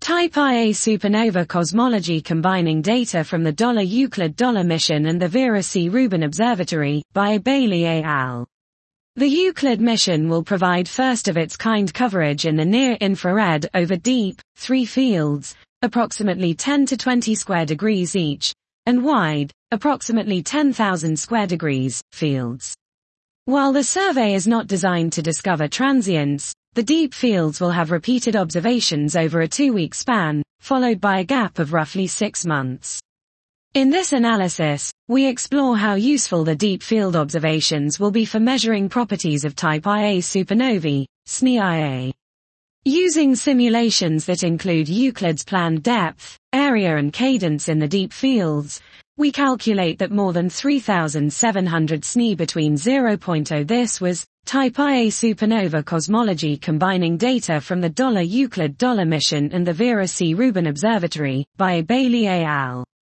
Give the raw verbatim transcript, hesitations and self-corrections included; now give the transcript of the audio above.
Type Ia supernova cosmology combining data from the Euclid mission and the Vera C. Rubin Observatory, by Bailey et al. The Euclid mission will provide first-of-its-kind coverage in the near-infrared over deep, three fields, approximately ten to twenty square degrees each, and wide, approximately ten thousand square degrees, fields. While the survey is not designed to discover transients, the deep fields will have repeated observations over a two-week span, followed by a gap of roughly six months. In this analysis, we explore how useful the deep field observations will be for measuring properties of type Ia supernovae, S N E I A. Using simulations that include Euclid's planned depth, area and cadence in the deep fields, we calculate that more than three thousand seven hundred S N E between zero point zero. This was Type Ia supernova cosmology combining data from the Euclid mission and the Vera C. Rubin Observatory, by Bailey et al.